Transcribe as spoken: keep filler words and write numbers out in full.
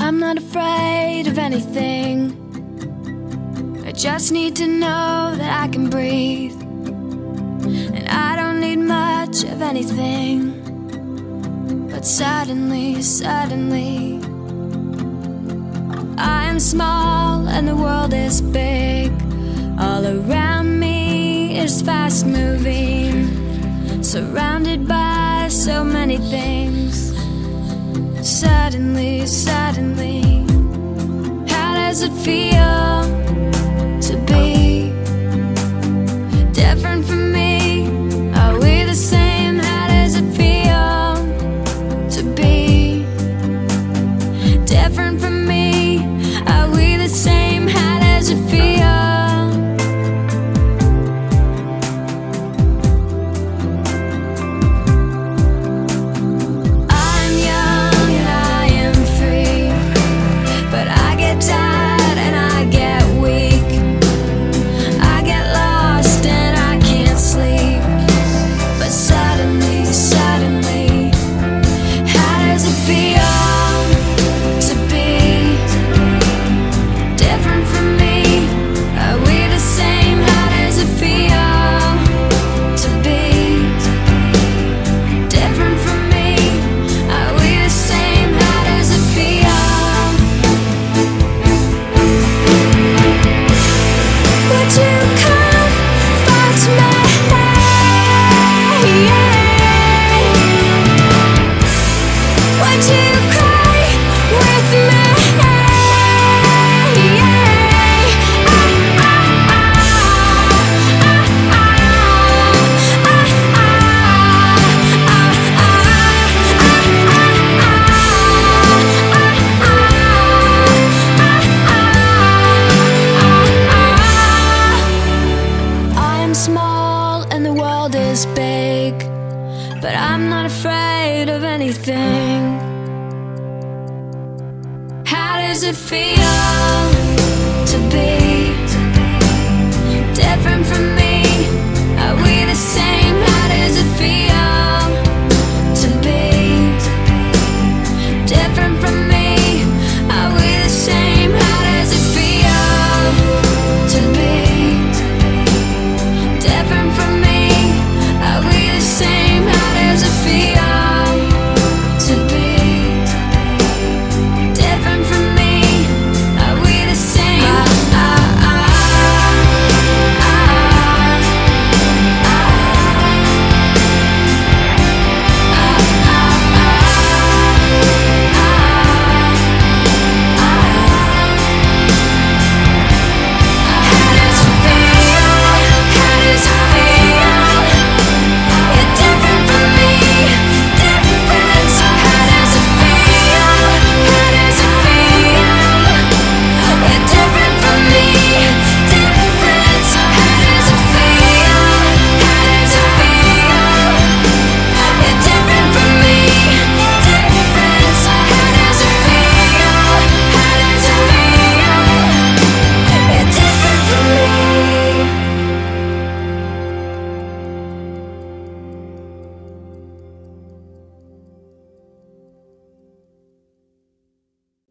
I'm not afraid of anything. I just need to know that I can breathe, and I don't need much of anything. But suddenly, suddenly, I am small and the world is big. All around me is fast moving, surrounded by so many things. Suddenly, suddenly, how does it feel to be different from me? Are we the same? How does it feel to be different from me? Are we the same? How does it feel? Big, but I'm not afraid of anything. How does it feel to be different from me? Are we the same?